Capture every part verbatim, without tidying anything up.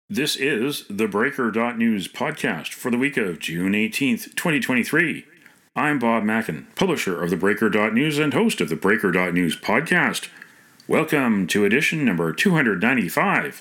This is the Breaker dot News podcast for the week of June eighteenth, twenty twenty-three. I'm Bob Mackin, publisher of the Breaker dot News and host of the Breaker dot News podcast. Welcome to edition number two hundred ninety-five.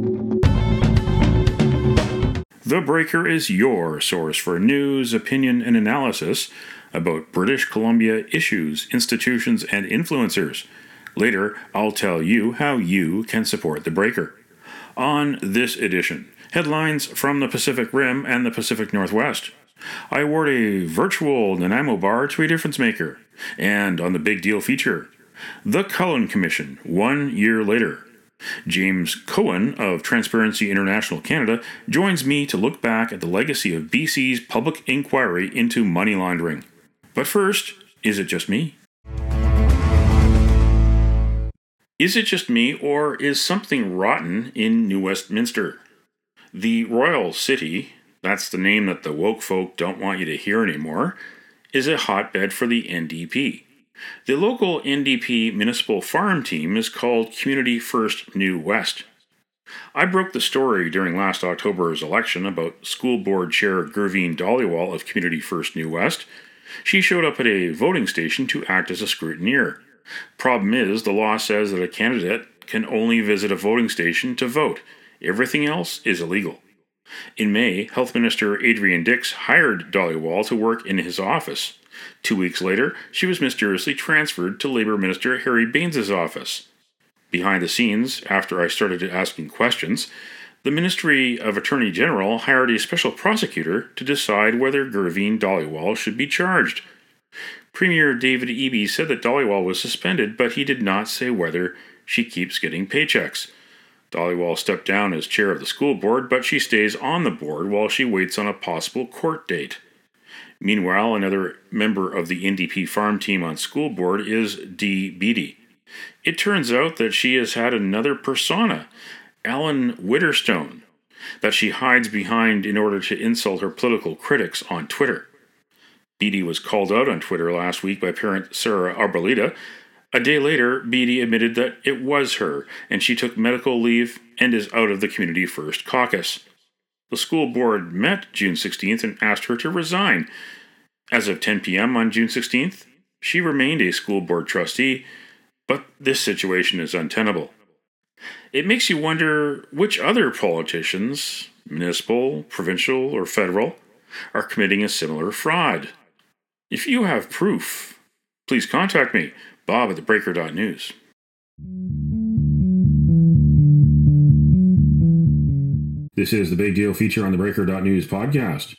The Breaker is your source for news, opinion, and analysis about British Columbia issues, institutions, and influencers. Later, I'll tell you how you can support the Breaker. On this edition, headlines from the Pacific Rim and the Pacific Northwest. I award a virtual Nanaimo bar to a difference maker. And on the big deal feature, the Cullen Commission, one year later. James Cohen of Transparency International Canada joins me to look back at the legacy of B C's public inquiry into money laundering. But first, is it just me? Is it just me, or is something rotten in New Westminster? The Royal City, that's the name that the woke folk don't want you to hear anymore, is a hotbed for the N D P. The local N D P municipal farm team is called Community First New West. I broke the story during last October's election about School Board Chair Gurveen Dhaliwal of Community First New West. She showed up at a voting station to act as a scrutineer. Problem is, the law says that a candidate can only visit a voting station to vote. Everything else is illegal. In May, Health Minister Adrian Dix hired Dhaliwal to work in his office. Two weeks later, she was mysteriously transferred to Labour Minister Harry Bains' office. Behind the scenes, after I started asking questions, the Ministry of Attorney General hired a special prosecutor to decide whether Gurveen Dhaliwal should be charged. Premier David Eby said that Dhaliwal was suspended, but he did not say whether she keeps getting paychecks. Dhaliwal stepped down as chair of the school board, but she stays on the board while she waits on a possible court date. Meanwhile, another member of the N D P farm team on school board is Dee Beattie. It turns out that she has had another persona, Alan Witherstone, that she hides behind in order to insult her political critics on Twitter. Beattie was called out on Twitter last week by parent Sarah Arboleda. A day later, Beattie admitted that it was her, and she took medical leave and is out of the Community First caucus. The school board met June sixteenth and asked her to resign. As of ten p.m. on June sixteenth, she remained a school board trustee, but this situation is untenable. It makes you wonder which other politicians, municipal, provincial, or federal, are committing a similar fraud. If you have proof, please contact me, Bob at the Breaker dot News. This is the Big Deal feature on the Breaker dot News podcast.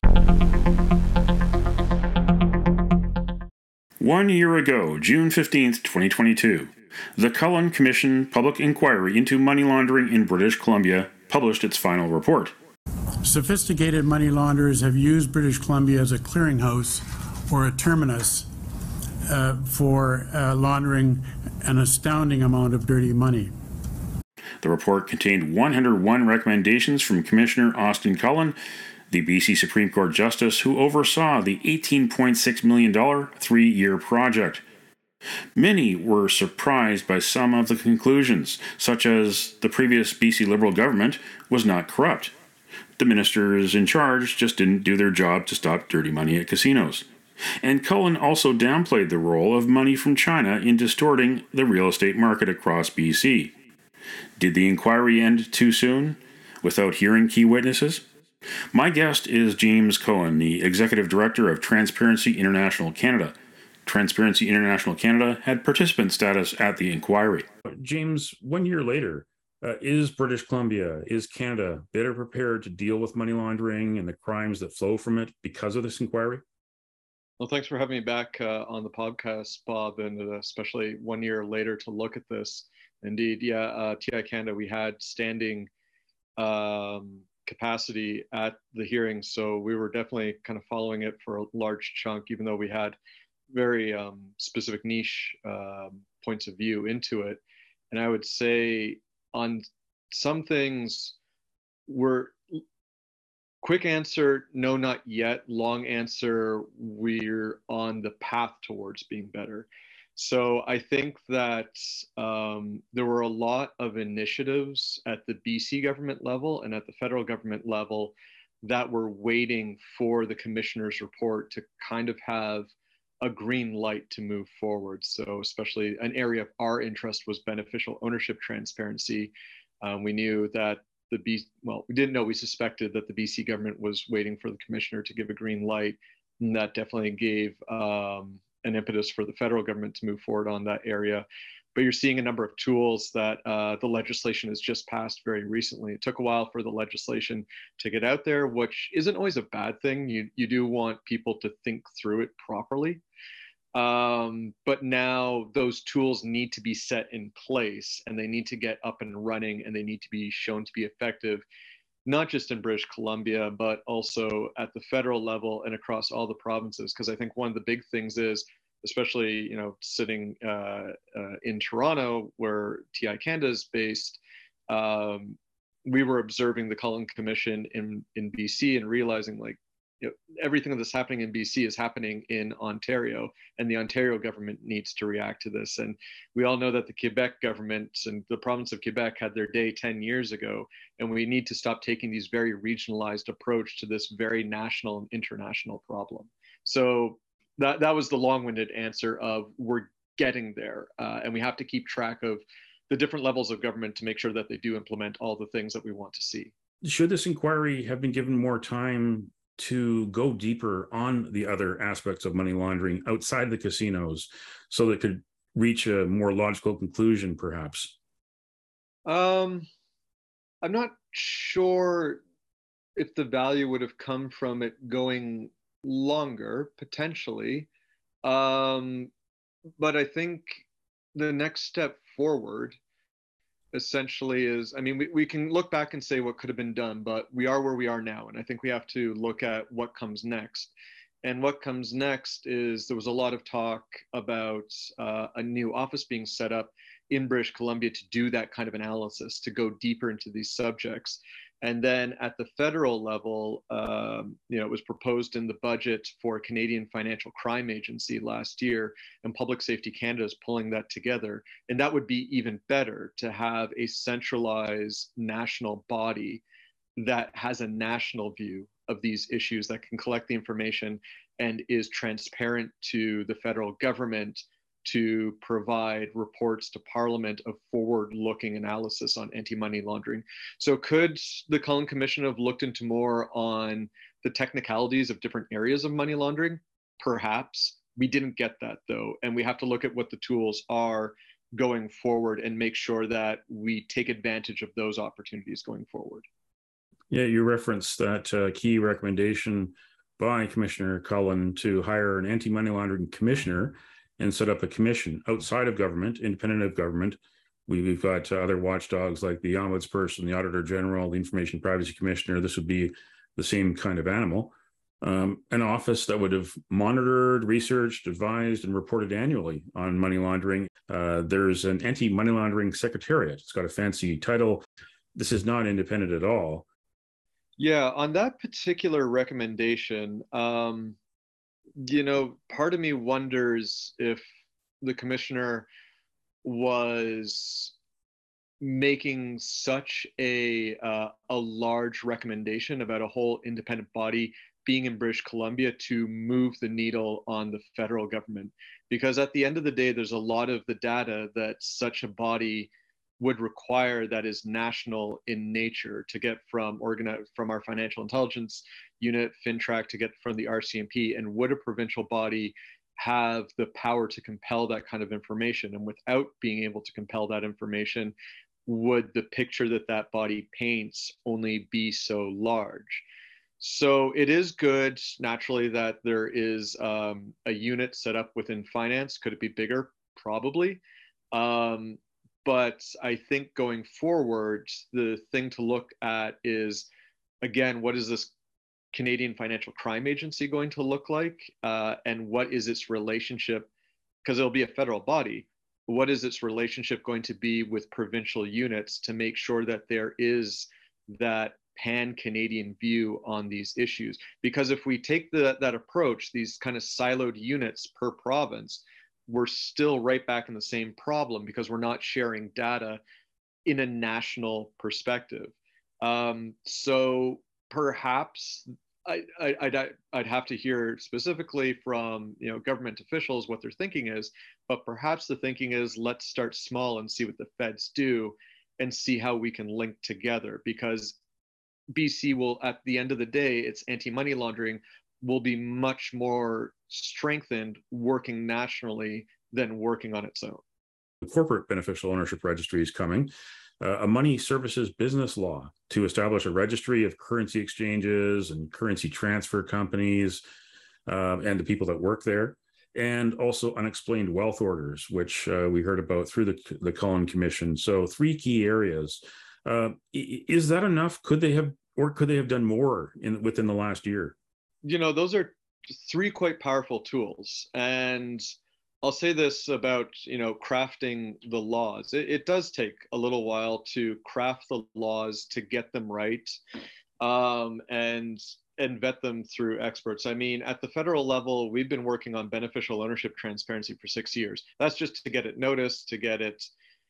One year ago, June fifteenth, twenty twenty-two, the Cullen Commission Public Inquiry into Money Laundering in British Columbia published its final report. Sophisticated money launderers have used British Columbia as a clearinghouse or a terminus uh, for uh, laundering an astounding amount of dirty money. The report contained one hundred one recommendations from Commissioner Austin Cullen, the B C Supreme Court Justice who oversaw the eighteen point six million dollars three-year project. Many were surprised by some of the conclusions, such as the previous B C Liberal government was not corrupt. The ministers in charge just didn't do their job to stop dirty money at casinos. And Cullen also downplayed the role of money from China in distorting the real estate market across B C. Did the inquiry end too soon, without hearing key witnesses? My guest is James Cohen, the Executive Director of Transparency International Canada. Transparency International Canada had participant status at the inquiry. James, one year later, uh, is British Columbia, is Canada better prepared to deal with money laundering and the crimes that flow from it because of this inquiry? Well, thanks for having me back uh, on the podcast, Bob, and especially one year later to look at this. Indeed, yeah, uh, T I Canada, we had standing um, capacity at the hearings, so we were definitely kind of following it for a large chunk, even though we had very um, specific niche um, points of view into it. And I would say on some things, we're quick answer, no, not yet. Long answer, we're on the path towards being better. So I think that um, there were a lot of initiatives at the B C government level and at the federal government level that were waiting for the commissioner's report to kind of have a green light to move forward. So especially an area of our interest was beneficial ownership transparency. Um, we knew that the B, well, we didn't know, we suspected that the B C government was waiting for the commissioner to give a green light. And that definitely gave um, an impetus for the federal government to move forward on that area. But you're seeing a number of tools that uh, the legislation has just passed very recently. It took a while for the legislation to get out there, which isn't always a bad thing. You, you do want people to think through it properly. Um, but now those tools need to be set in place, and they need to get up and running, and they need to be shown to be effective, not just in British Columbia, but also at the federal level and across all the provinces. Because I think one of the big things is, especially, you know, sitting uh, uh, in Toronto, where T I Canada is based, um, we were observing the Cullen Commission in, in B C and realizing, like, you know, everything that's happening in B C is happening in Ontario, and the Ontario government needs to react to this. And we all know that the Quebec government and the province of Quebec had their day ten years ago, and we need to stop taking these very regionalized approach to this very national and international problem. So that, that was the long-winded answer of we're getting there, uh, and we have to keep track of the different levels of government to make sure that they do implement all the things that we want to see. Should this inquiry have been given more time to go deeper on the other aspects of money laundering outside the casinos so that it could reach a more logical conclusion, perhaps? Um, I'm not sure if the value would have come from it going longer, potentially. Um, but I think the next step forward essentially is, I mean, we, we can look back and say what could have been done, but we are where we are now. And I think we have to look at what comes next. And what comes next is there was a lot of talk about uh, a new office being set up in British Columbia to do that kind of analysis, to go deeper into these subjects. And then at the federal level, um, you know, it was proposed in the budget for Canadian Financial Crime Agency last year, and Public Safety Canada is pulling that together. And that would be even better, to have a centralized national body that has a national view of these issues, that can collect the information and is transparent to the federal government to provide reports to Parliament of forward-looking analysis on anti-money laundering. So could the Cullen Commission have looked into more on the technicalities of different areas of money laundering? Perhaps. We didn't get that, though, and we have to look at what the tools are going forward and make sure that we take advantage of those opportunities going forward. Yeah, you referenced that uh, key recommendation by Commissioner Cullen to hire an anti-money laundering commissioner and set up a commission outside of government, independent of government. We've got uh, other watchdogs like the Ombudsperson, the Auditor General, the Information Privacy Commissioner. This would be the same kind of animal. Um, an office that would have monitored, researched, advised, and reported annually on money laundering. Uh, there's an anti-money laundering secretariat. It's got a fancy title. This is not independent at all. Yeah, on that particular recommendation, um, you know, part of me wonders if the commissioner was making such a uh, a large recommendation about a whole independent body being in British Columbia to move the needle on the federal government. Because at the end of the day, there's a lot of the data that such a body would require that is national in nature to get from organi- from our financial intelligence unit, FinTrack, to get from the R C M P. And would a provincial body have the power to compel that kind of information? And without being able to compel that information, would the picture that that body paints only be so large? So it is good, naturally, that there is um, a unit set up within finance. Could it be bigger? Probably. Um, But I think going forward, the thing to look at is, again, what is this Canadian Financial Crime Agency going to look like? Uh, and what is its relationship, because it'll be a federal body, what is its relationship going to be with provincial units to make sure that there is that pan-Canadian view on these issues? Because if we take the, that approach, these kind of siloed units per province, we're still right back in the same problem because we're not sharing data in a national perspective. Um, so perhaps I, I, I'd, I'd have to hear specifically from, you know, government officials what their thinking is, but perhaps the thinking is, let's start small and see what the feds do and see how we can link together, because B C will, at the end of the day, its anti-money laundering will be much more strengthened working nationally than working on its own. The corporate beneficial ownership registry is coming. Uh, a money services business law to establish a registry of currency exchanges and currency transfer companies uh, and the people that work there, and also unexplained wealth orders, which uh, we heard about through the, the Cullen Commission. So three key areas. Uh, is that enough? Could they have, or could they have done more in within the last year? You know, those are three quite powerful tools. And I'll say this about, you know, crafting the laws. It, it does take a little while to craft the laws, to get them right, um, and and vet them through experts. I mean, at the federal level, we've been working on beneficial ownership transparency for six years. That's just to get it noticed, to get it,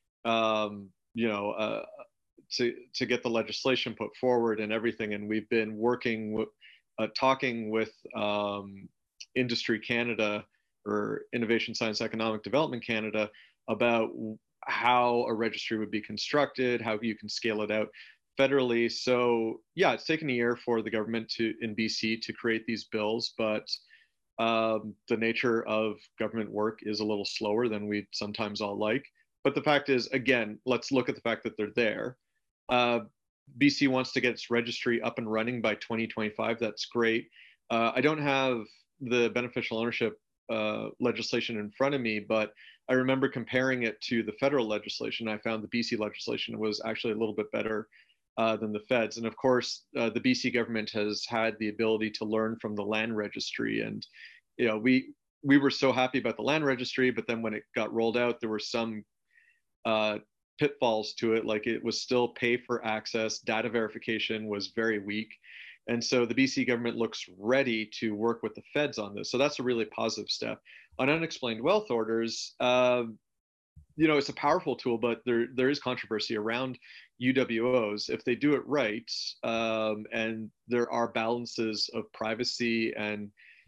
um, you know, uh, to to get the legislation put forward and everything. And we've been working, with, uh, talking with um, Industry Canada, or Innovation Science Economic Development Canada, about how a registry would be constructed, how you can scale it out federally. So yeah, it's taken a year for the government to in B C to create these bills, but um, the nature of government work is a little slower than we sometimes all like. But the fact is, again, let's look at the fact that they're there. Uh, B C wants to get its registry up and running by twenty twenty-five. That's great. Uh, I don't have the beneficial ownership uh, legislation in front of me, but I remember comparing it to the federal legislation. I found the B C legislation was actually a little bit better uh, than the feds. And of course, uh, the B C government has had the ability to learn from the land registry. And, you know, we, we were so happy about the land registry, but then when it got rolled out, there were some uh, pitfalls to it. Like, it was still pay for access, data verification was very weak. And so the B C government looks ready to work with the feds on this. So that's a really positive step. On unexplained wealth orders, uh, you know, it's a powerful tool, but there there is controversy around U W Os. If they do it right, um, and there are balances of privacy and,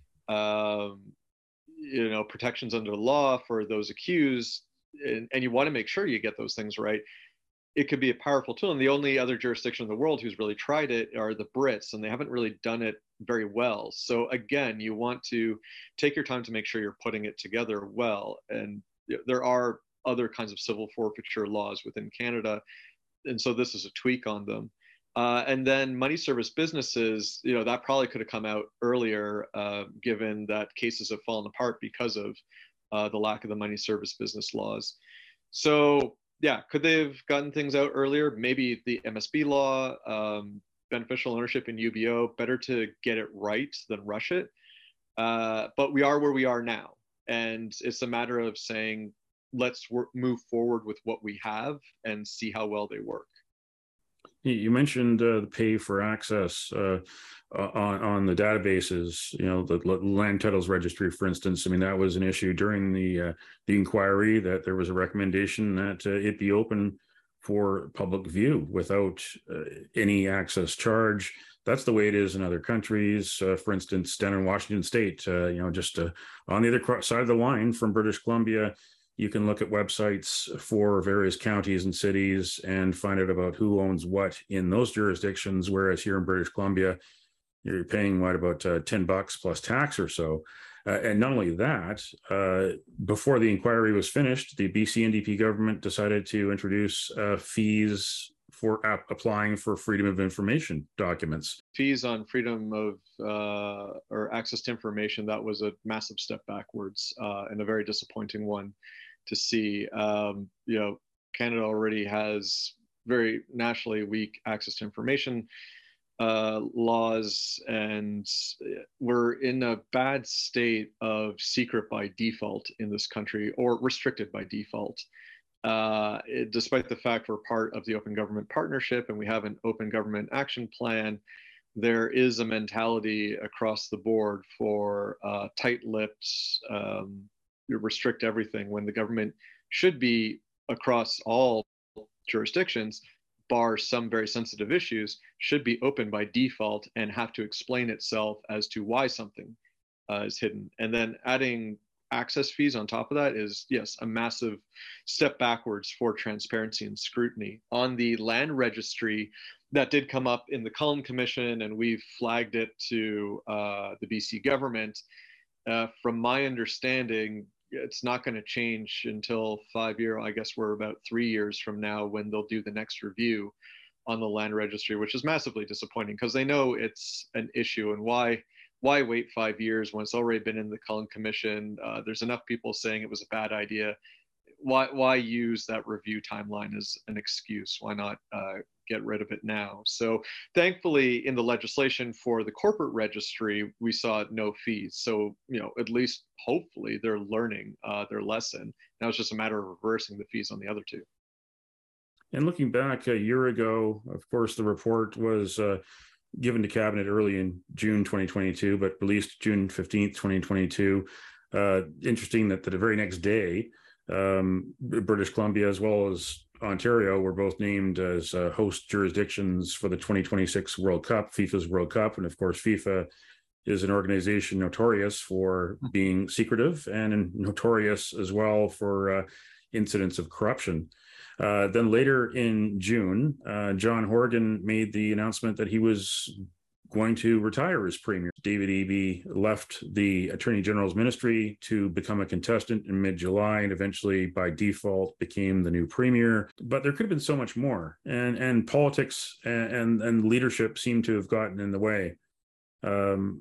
um, you know, protections under the law for those accused, and, and you want to make sure you get those things right, it could be a powerful tool. And the only other jurisdiction in the world who's really tried it are the Brits, and they haven't really done it very well. So again, you want to take your time to make sure you're putting it together well. And there are other kinds of civil forfeiture laws within Canada, and so this is a tweak on them. Uh, and then money service businesses, you know, that probably could have come out earlier, uh, given that cases have fallen apart because of uh, the lack of the money service business laws. So yeah, could they have gotten things out earlier? Maybe the M S B law, um, beneficial ownership in U B O, better to get it right than rush it. Uh, but we are where we are now. And it's a matter of saying, let's work, move forward with what we have and see how well they work. You mentioned uh, the pay for access uh, on, on the databases, you know, the land titles registry, for instance. I mean, that was an issue during the uh, the inquiry, that there was a recommendation that uh, it be open for public view without uh, any access charge. That's the way it is in other countries. Uh, for instance, down in Washington State, uh, you know, just uh, on the other side of the line from British Columbia, you can look at websites for various counties and cities and find out about who owns what in those jurisdictions. Whereas here in British Columbia, you're paying what, about uh, ten bucks plus tax or so. Uh, and not only that, uh, before the inquiry was finished, the B C N D P government decided to introduce uh, fees for ap- applying for freedom of information documents. Fees on freedom of uh, or access to information, that was a massive step backwards uh, and a very disappointing one to see. Um, you know, Canada already has very nationally weak access to information uh, laws, and we're in a bad state of secret by default in this country, or restricted by default. Uh, it, despite the fact we're part of the Open Government Partnership and we have an Open Government Action Plan, there is a mentality across the board for uh, tight-lipped, um, restrict everything when the government should be across all jurisdictions, bar some very sensitive issues, should be open by default and have to explain itself as to why something uh, is hidden. And then adding access fees on top of that is, yes, a massive step backwards for transparency and scrutiny. On the land registry, that did come up in the Cullen Commission, and we've flagged it to uh, the B C government. Uh, from my understanding, it's not going to change until five year. I guess we're about three years from now when they'll do the next review on the land registry, which is massively disappointing because they know it's an issue. And why why wait five years when it's already been in the Cullen Commission? Uh, there's enough people saying it was a bad idea. Why why use that review timeline as an excuse? Why not uh, get rid of it now? So thankfully, in the legislation for the corporate registry, we saw no fees. So, you know, at least hopefully they're learning uh, their lesson. Now it's just a matter of reversing the fees on the other two. And looking back a year ago, of course, the report was uh, given to Cabinet early in June twenty twenty-two, but released June fifteenth, twenty twenty-two. Uh, interesting that, that the very next day, um, British Columbia as well as Ontario were both named as uh, host jurisdictions for the twenty twenty-six World Cup, FIFA's World Cup. And of course, FIFA is an organization notorious for being secretive and notorious as well for uh, incidents of corruption. Uh, then later in June, uh, John Horgan made the announcement that he was going to retire as premier. David Eby left the Attorney General's ministry to become a contestant in mid-July and eventually by default became the new premier. But there could have been so much more. And, and politics and, and, and leadership seem to have gotten in the way. Um,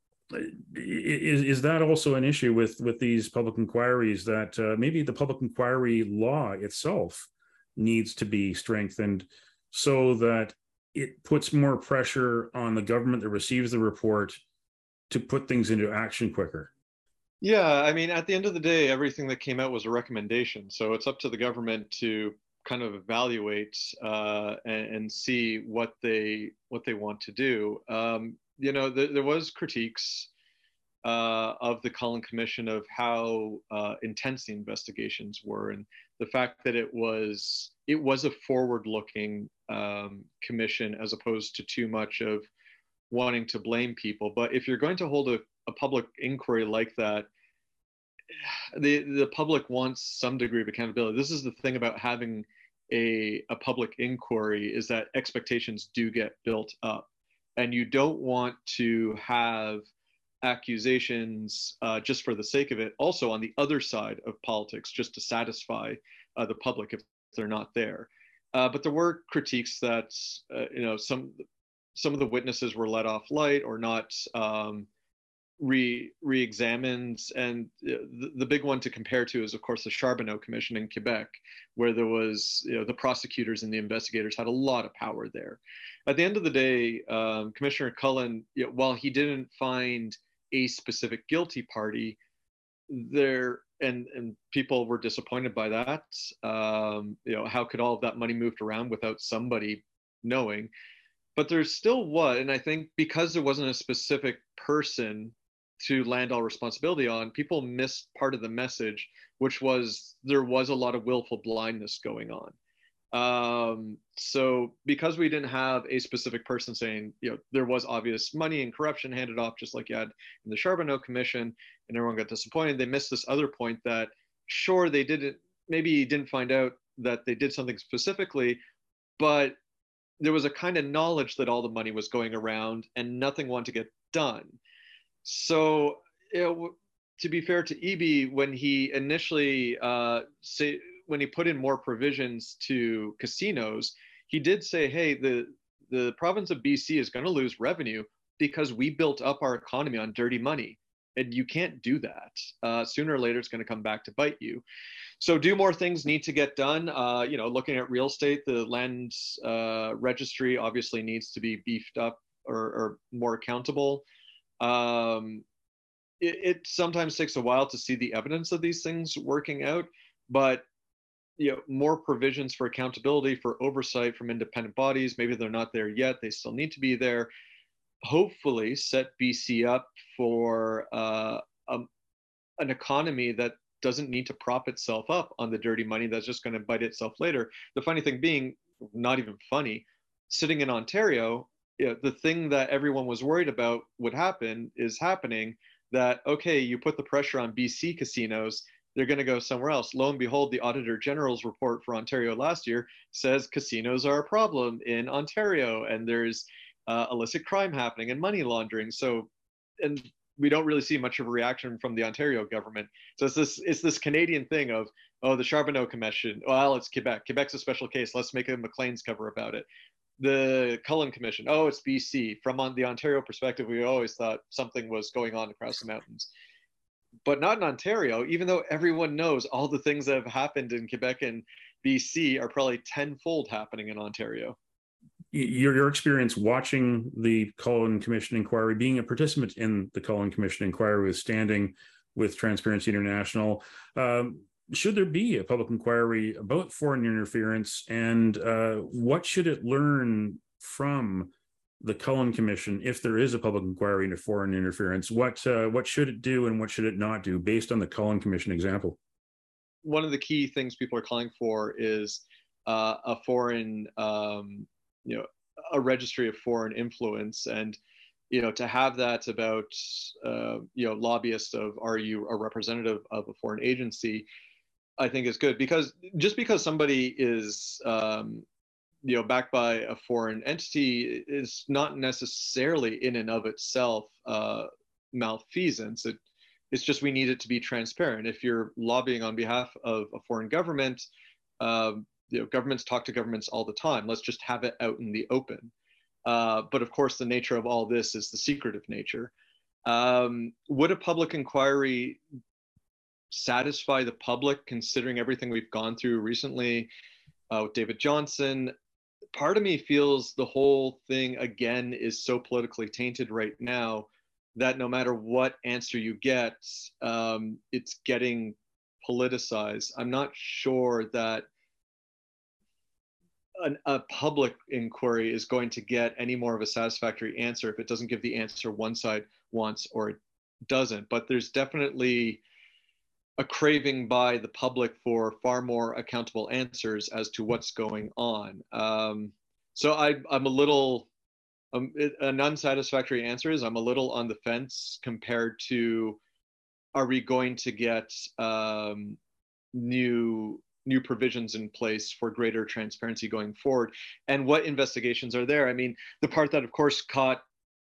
is, is that also an issue with, with these public inquiries, that uh, maybe the public inquiry law itself needs to be strengthened so that it puts more pressure on the government that receives the report to put things into action quicker? Yeah, I mean, at the end of the day, everything that came out was a recommendation. So it's up to the government to kind of evaluate uh, and, and see what they what they want to do. Um, you know, th- there was critiques uh, of the Cullen Commission of how uh, intense the investigations were, and the fact that it was it was a forward-looking um, commission as opposed to too much of wanting to blame people. But if you're going to hold a, a public inquiry like that, the the public wants some degree of accountability. This is the thing about having a a public inquiry, is that expectations do get built up, and you don't want to have accusations uh, just for the sake of it. Also, on the other side of politics, just to satisfy uh, the public if they're not there. Uh, but there were critiques that uh, you know some some of the witnesses were let off light or not um, re re-examined, and the, the big one to compare to is of course the Charbonneau Commission in Quebec, where there was you know the prosecutors and the investigators had a lot of power there. At the end of the day, um, Commissioner Cullen, you know, while he didn't find a specific guilty party, there and and people were disappointed by that. Um, you know, how could all of that money moved around without somebody knowing? But there's still what, and I think because there wasn't a specific person to land all responsibility on, people missed part of the message, which was there was a lot of willful blindness going on. Um, so because we didn't have a specific person saying, you know, there was obvious money and corruption handed off, just like you had in the Charbonneau Commission, and everyone got disappointed, they missed this other point that, sure, they didn't, maybe didn't find out that they did something specifically, but there was a kind of knowledge that all the money was going around and nothing wanted to get done. So, you know, to be fair to Eby, when he initially uh, say, when he put in more provisions to casinos, he did say, hey, the, the province of B C is going to lose revenue because we built up our economy on dirty money. And you can't do that. Uh, sooner or later, it's going to come back to bite you. So do more things need to get done. Uh, you know, looking at real estate, the land uh, registry obviously needs to be beefed up or, or more accountable. Um, it, it sometimes takes a while to see the evidence of these things working out, but you know, more provisions for accountability, for oversight from independent bodies. Maybe they're not there yet. They still need to be there. Hopefully set B C up for uh, a, an economy that doesn't need to prop itself up on the dirty money that's just going to bite itself later. The funny thing being, not even funny, sitting in Ontario, you know, the thing that everyone was worried about would happen is happening, that, okay, you put the pressure on B C casinos, they're going to go somewhere else. Lo and behold, the Auditor General's report for Ontario last year says casinos are a problem in Ontario, and there's uh, illicit crime happening and money laundering. So, and we don't really see much of a reaction from the Ontario government. So it's this, it's this Canadian thing of, oh, the Charbonneau Commission, well, it's Quebec. Quebec's a special case. Let's make a Maclean's cover about it. The Cullen Commission, oh, it's B C. From on the Ontario perspective, we always thought something was going on across the mountains. But not in Ontario, even though everyone knows all the things that have happened in Quebec and B C are probably tenfold happening in Ontario. Your, your experience watching the Cullen Commission inquiry, being a participant in the Cullen Commission inquiry, with standing with Transparency International, um, should there be a public inquiry about foreign interference, and uh, what should it learn from the Cullen Commission if there is a public inquiry into foreign interference? What uh, what should it do and what should it not do based on the Cullen Commission example? One of the key things people are calling for is uh, a foreign, um, you know, a registry of foreign influence, and you know, to have that about uh, you know, lobbyists of, are you a representative of a foreign agency, I think is good, because just because somebody is um, you know, backed by a foreign entity is not necessarily in and of itself uh, malfeasance. It, it's just, we need it to be transparent. If you're lobbying on behalf of a foreign government, um, you know, governments talk to governments all the time. Let's just have it out in the open. Uh, but of course, the nature of all this is the secretive nature. Um, would a public inquiry satisfy the public, considering everything we've gone through recently uh, with David Johnston? Part of me feels the whole thing, again, is so politically tainted right now that no matter what answer you get, um, it's getting politicized. I'm not sure that an, a public inquiry is going to get any more of a satisfactory answer if it doesn't give the answer one side wants or it doesn't. But there's definitely a craving by the public for far more accountable answers as to what's going on. Um, so I, I'm a little, um, an unsatisfactory answer is I'm a little on the fence compared to, are we going to get um, new new provisions in place for greater transparency going forward? And what investigations are there? I mean, the part that of course caught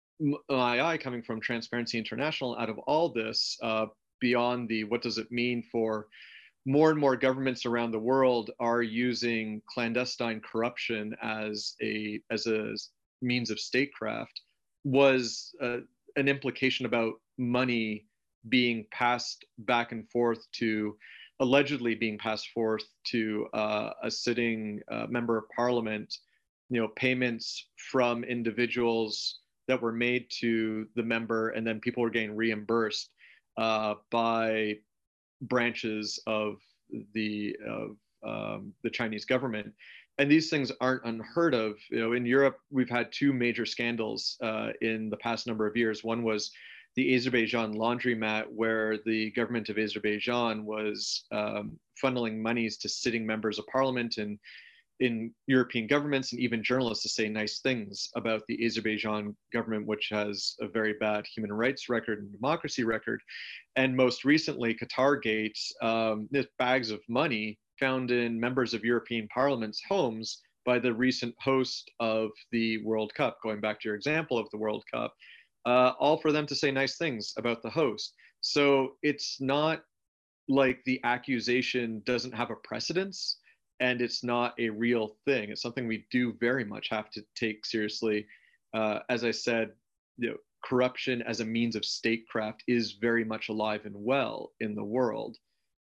my eye coming from Transparency International out of all this, uh, beyond the what does it mean for more and more governments around the world are using clandestine corruption as a as a means of statecraft, was uh, an implication about money being passed back and forth to, allegedly being passed forth to uh, a sitting uh, member of parliament, you know, payments from individuals that were made to the member, and then people were getting reimbursed uh, by branches of the of um, the Chinese government. And these things aren't unheard of. You know, in Europe, we've had two major scandals uh, in the past number of years. One was the Azerbaijan laundromat, where the government of Azerbaijan was um, funneling monies to sitting members of parliament and in European governments, and even journalists, to say nice things about the Azerbaijan government, which has a very bad human rights record and democracy record. And most recently, Qatargate, um, bags of money found in members of European parliaments' homes by the recent host of the World Cup, going back to your example of the World Cup, uh, all for them to say nice things about the host. So it's not like the accusation doesn't have a precedence, and it's not a real thing. It's something we do very much have to take seriously. Uh, as I said, you know, corruption as a means of statecraft is very much alive and well in the world.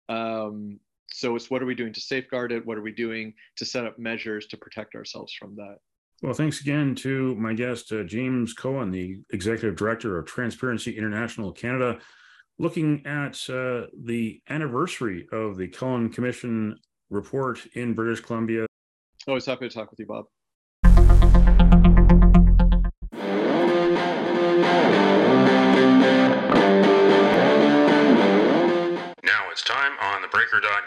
Um, so it's, what are we doing to safeguard it? What are we doing to set up measures to protect ourselves from that? Well, thanks again to my guest, uh, James Cohen, the Executive Director of Transparency International Canada, looking at uh, the anniversary of the Cullen Commission report in British Columbia. Always happy to talk with you, Bob. Now it's time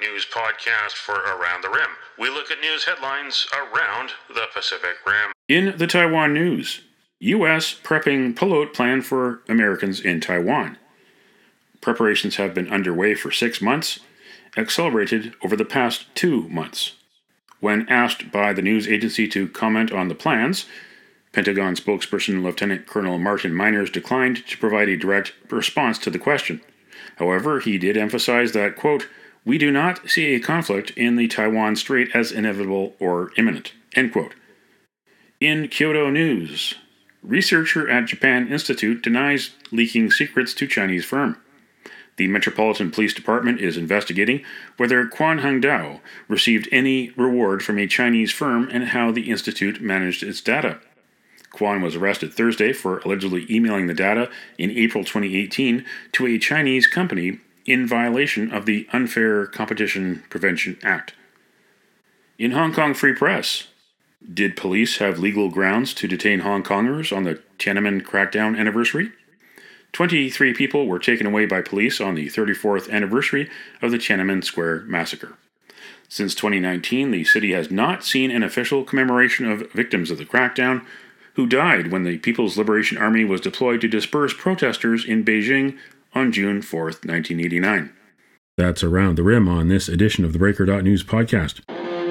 News podcast for Around the Rim. We look at news headlines around the Pacific Rim. In the Taiwan news, U S prepping pullout plan for Americans in Taiwan. Preparations have been underway for six months, accelerated over the past two months. When asked by the news agency to comment on the plans, Pentagon spokesperson Lieutenant Colonel Martin Miners declined to provide a direct response to the question. However, he did emphasize that, quote, "We do not see a conflict in the Taiwan Strait as inevitable or imminent," end quote. In Kyoto news, researcher at Japan Institute denies leaking secrets to Chinese firm. The Metropolitan Police Department is investigating whether Quan Hongdao received any reward from a Chinese firm and how the institute managed its data. Quan was arrested Thursday for allegedly emailing the data in April twenty eighteen to a Chinese company in violation of the Unfair Competition Prevention Act. In Hong Kong Free Press, did police have legal grounds to detain Hong Kongers on the Tiananmen crackdown anniversary? twenty-three people were taken away by police on the thirty-fourth anniversary of the Tiananmen Square massacre. Since twenty nineteen, the city has not seen an official commemoration of victims of the crackdown, who died when the People's Liberation Army was deployed to disperse protesters in Beijing on June fourth, nineteen eighty-nine. That's Around the Rim on this edition of the Breaker dot News podcast.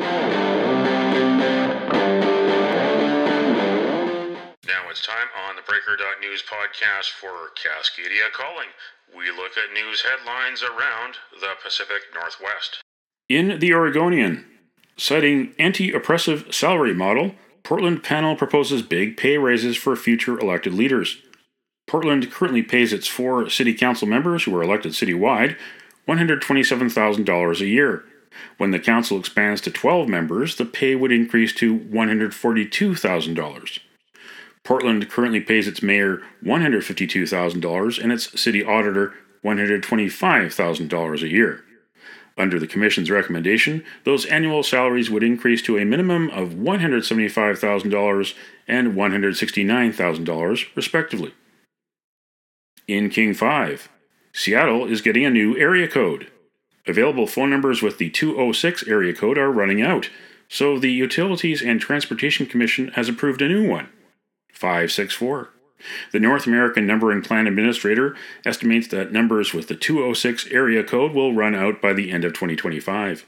Now it's time on the Breaker dot News podcast for Cascadia Calling. We look at news headlines around the Pacific Northwest. In the Oregonian, citing anti-oppressive salary model, Portland panel proposes big pay raises for future elected leaders. Portland currently pays its four city council members, who are elected citywide, one hundred twenty-seven thousand dollars a year. When the council expands to twelve members, the pay would increase to one hundred forty-two thousand dollars. Portland currently pays its mayor one hundred fifty-two thousand dollars and its city auditor one hundred twenty-five thousand dollars a year. Under the Commission's recommendation, those annual salaries would increase to a minimum of one hundred seventy-five thousand dollars and one hundred sixty-nine thousand dollars, respectively. In King five, Seattle is getting a new area code. Available phone numbers with the two oh six area code are running out, so the Utilities and Transportation Commission has approved a new one, five six four. The North American Numbering Plan Administrator estimates that numbers with the two oh six area code will run out by the end of twenty twenty-five.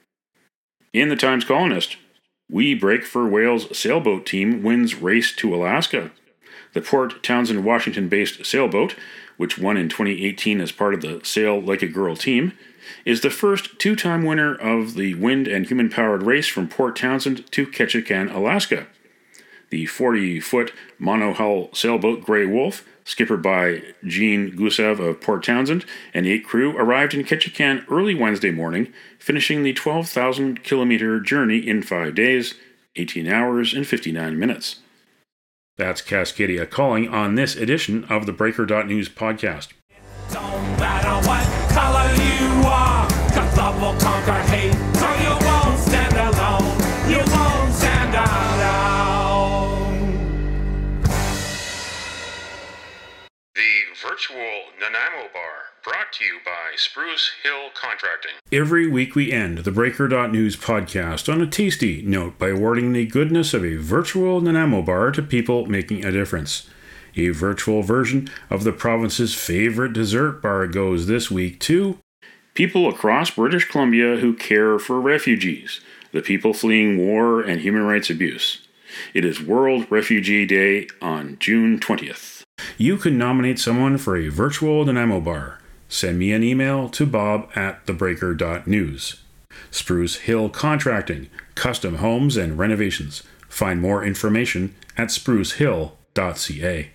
In the Times Colonist, We Break for Whales sailboat team wins race to Alaska. The Port Townsend, Washington-based sailboat, which won in twenty eighteen as part of the Sail Like a Girl team, is the first two-time winner of the wind and human-powered race from Port Townsend to Ketchikan, Alaska. The forty-foot monohull sailboat Grey Wolf, skippered by Gene Gusev of Port Townsend, and eight crew arrived in Ketchikan early Wednesday morning, finishing the twelve thousand kilometer journey in five days, eighteen hours, and fifty-nine minutes. That's Cascadia Calling on this edition of the Breaker dot News podcast. Don't matter what color you are, 'cause love will conquer hate, so you won't stand alone, you won't stand alone. The virtual Nanaimo Bar, brought to you by Spruce Hill Contracting. Every week we end the Breaker dot News podcast on a tasty note by awarding the goodness of a virtual Nanaimo Bar to people making a difference. A virtual version of the province's favorite dessert bar goes this week to people across British Columbia who care for refugees, the people fleeing war and human rights abuse. It is World Refugee Day on June twentieth. You can nominate someone for a virtual Nanaimo Bar. Send me an email to bob at the breaker dot news. Spruce Hill Contracting, custom homes and renovations. Find more information at spruce hill dot c a.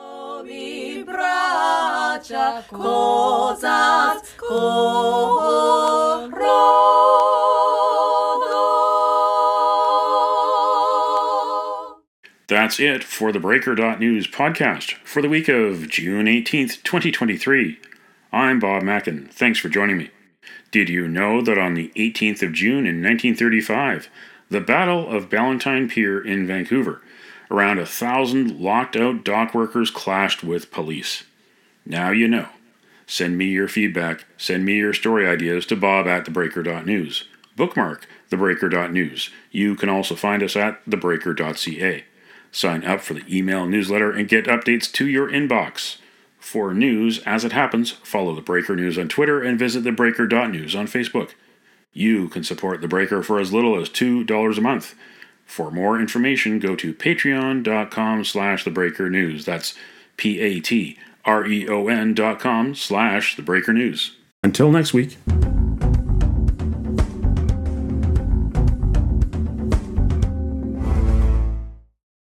That's it for the Breaker dot News podcast for the week of June eighteenth, twenty twenty-three. I'm Bob Mackin. Thanks for joining me. Did you know that on the eighteenth of June in nineteen thirty-five, the Battle of Ballantine Pier in Vancouver, around a thousand locked-out dock workers clashed with police? Now you know. Send me your feedback. Send me your story ideas to bob at thebreaker dot news. Bookmark thebreaker dot news. You can also find us at thebreaker dot c a. Sign up for the email newsletter and get updates to your inbox. For news as it happens, follow The Breaker News on Twitter and visit the breaker dot news on Facebook. You can support The Breaker for as little as two dollars a month. For more information, go to patreon.com slash thebreakernews. That's P-A-T-R-E-O-N dot com slash thebreakernews. Until next week.